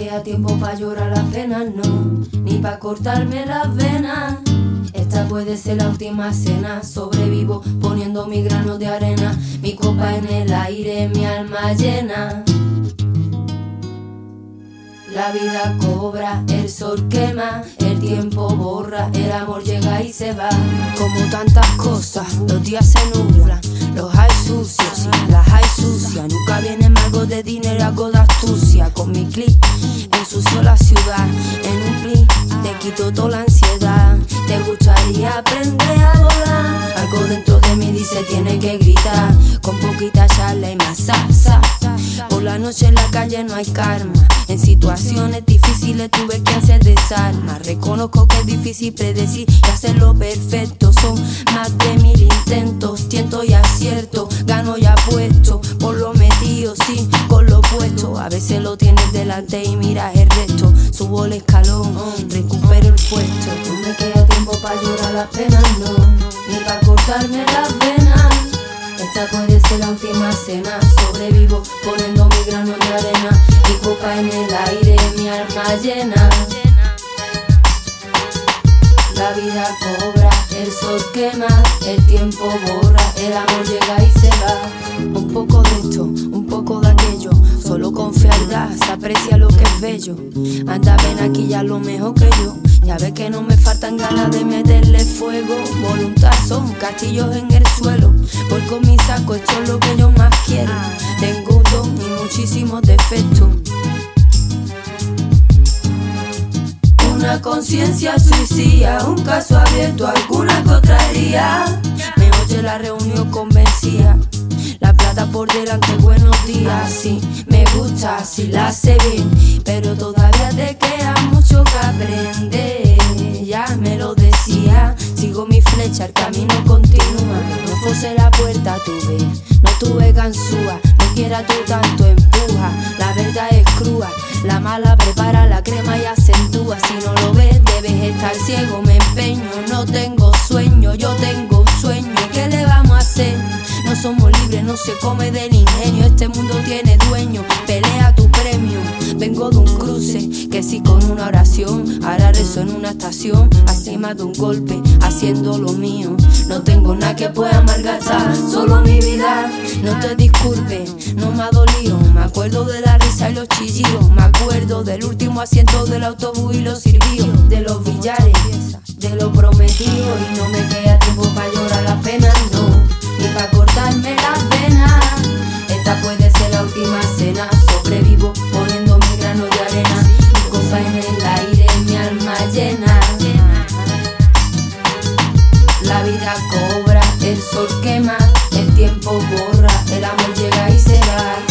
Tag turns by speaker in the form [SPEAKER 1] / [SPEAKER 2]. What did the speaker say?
[SPEAKER 1] queda tiempo pa' llorar las penas, no, ni pa' cortarme las venas. Esta puede ser la última cena. Sobrevivo poniendo mi grano de arena, mi copa en el aire, mi alma llena. La vida cobra, el sol quema, el tiempo borra, el amor llega y se va. Como tantas cosas, los días se nublan, los hay sucios y las hay sucias. Nunca viene algo de dinero, algo de astucia. Con mi clic ensucio la ciudad, en un pli te quito toda la ansiedad. Te gustaría aprender a volar, algo dentro de mí dice tiene que gritar. Con poquita charla y más sa. Por la noche en la calle no hay karma, en situaciones difíciles tuve que hacer desarma. Reconozco que es difícil predecir y hacerlo perfecto. Son más de 1000 intentos, tiento y acierto. Gano y apuesto, por lo metido, sí, con lo puesto. A veces lo tienes delante y miras el resto. Subo el escalón, recupero el puesto. No me queda tiempo pa' llorar las penas, no, ni pa' cortarme las venas. Esta puede ser la última cena. Sobrevivo poniendo mi grano de arena, mi copa en el aire, mi alma llena. La vida cobra, el sol quema, el tiempo borra, el amor llega y se va. Un poco de esto, un poco de aquello, solo con fealdad se aprecia lo que es bello. Anda, ven aquí ya lo mejor que yo. Ya ves que no me faltan ganas de meterle fuego. Voluntad son castillos en el suelo. Voy con mi saco, esto es lo que yo más quiero. Tengo un don y muchísimos defectos. Una conciencia suicida, un caso abierto, alguna que otra herida. Me oye la reunión convencida, la plata por delante, buenos días. Sí, me gusta, si la hace bien, pero todavía te queda mucho que aprender. Ya me lo decía, sigo mi flecha, el camino continúa. No forcé la puerta, tuve, no tuve ganzúa. No quiera tú tanto, empuja, la verdad es crua. La mala prepara la crema y acentúa. Si no lo ves, debes estar ciego. Me empeño, no tengo sueño, yo tengo sueño. ¿Qué le vamos a hacer? No somos libres, no se come del ingenio. Este mundo tiene dueño, pelea tu premio. Vengo de un cruce, que sí con una oración. Ahora rezo en una estación, así más de un golpe, haciendo lo mío. No tengo nada que pueda malgastar, solo mi vida. No te disculpes, no me ha dolido. Me acuerdo de la risa y los chillidos. Me acuerdo del último asiento del autobús y los sirvidos, de los billares, de lo prometido. Y no me queda tiempo pa' llorar las penas, no, ni pa' cortarme las venas. Esta puede ser la última cena. Sobrevivo poniendo mi grano de arena, mi copa en el aire, mi alma llena. La vida cobra, el sol quema, el tiempo borra, el amor llega y se va.